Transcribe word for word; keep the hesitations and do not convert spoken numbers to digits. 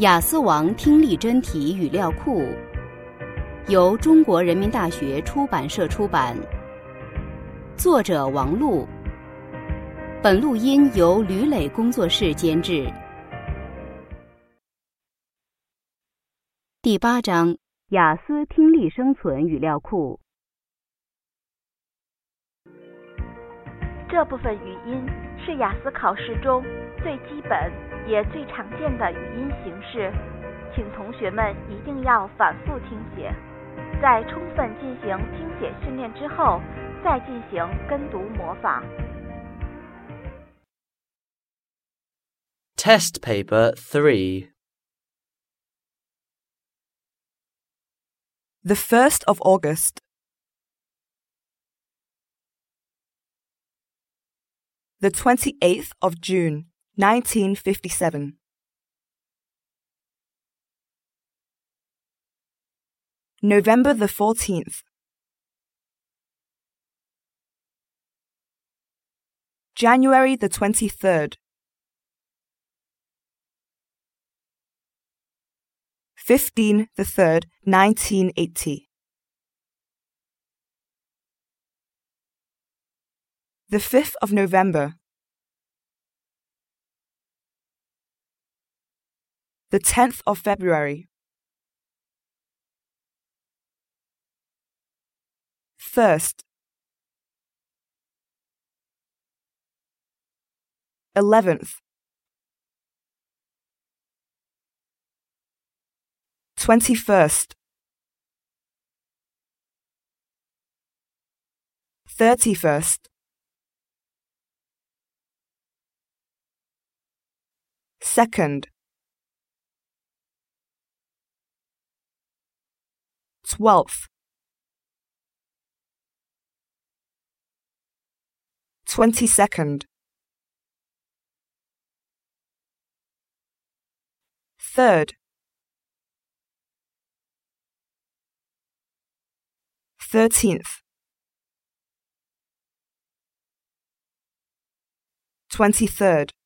雅思王听力真题语料库由中国人民大学出版社出版，作者王璐，本录音由吕磊工作室监制。第八章，雅思听力生存语料库。 这部分语音是雅思考试中最基本也最常见的语音形式，请同学们一定要反复听写，在充分进行听写训练之后，再进行跟读模仿。 Test paper three. The first of August. The twenty-eighth of June, nineteen fifty-seven. November the fourteenth. January the twenty-third. Fifteen the third, nineteen eighty. The fifth of November. The tenth of February. First. Eleventh. Twenty-first. Thirty-first. Second. Twelfth. Twenty-second. Third. Thirteenth. Twenty-third.